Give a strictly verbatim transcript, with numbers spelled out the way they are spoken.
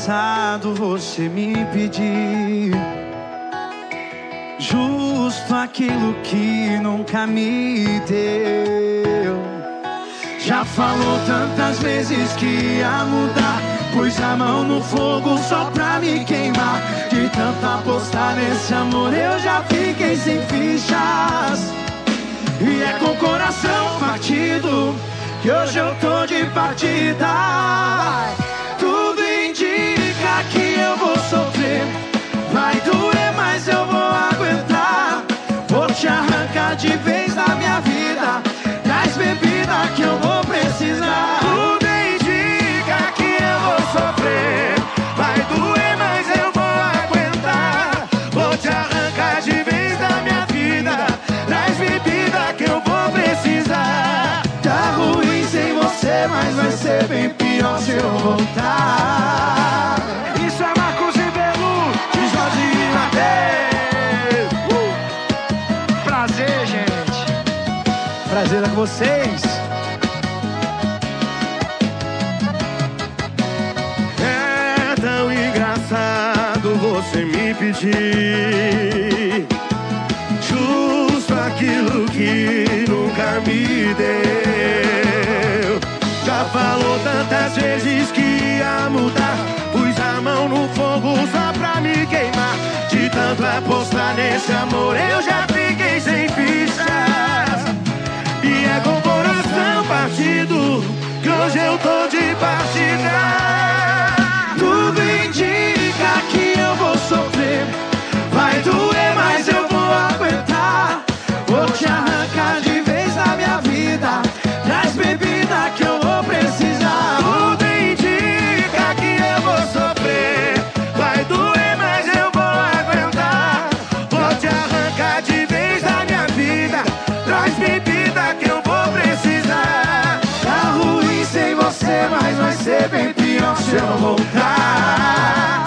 engraçado você me pedir justo aquilo que nunca me deu. Já falou tantas vezes que ia mudar, pus a mão no fogo só pra me queimar. De tanto apostar nesse amor eu já fiquei sem fichas. E é com o coração partido que hoje eu tô de partida. Tudo indica que eu vou sofrer, vai doer, mas eu vou aguentar. Vou te arrancar de vez da minha vida, traz bebida que eu vou precisar. Tudo indica que eu vou sofrer, vai doer, mas eu vou aguentar. Vou te arrancar de vez da minha vida, traz bebida que eu vou precisar. Tá ruim sem você, mas vai ser bem pior se eu voltar. Isso é Marcos Ribeiro, de Jorge e Mateus. uh! Prazer, gente. Prazer é com vocês. É tão engraçado você me pedir justo aquilo que nunca me deu. Já falou tantas vezes que ia mudar, pus a mão no fogo só pra me queimar. De tanto apostar nesse amor eu já fiquei sem fichas. E é com o coração partido que hoje eu tô de partida. Tudo indica que eu vou sofrer, vai doer, mas eu vou aguentar. Vou te arrancar de vez da minha vida, traz bebida que eu vou precisar. Tudo indica que eu vou sofrer, vai doer, mas eu vou aguentar. Vou te arrancar de vez da minha vida, traz bebida que eu vou precisar. Tá ruim sem você, mas vai ser bem pior se eu voltar.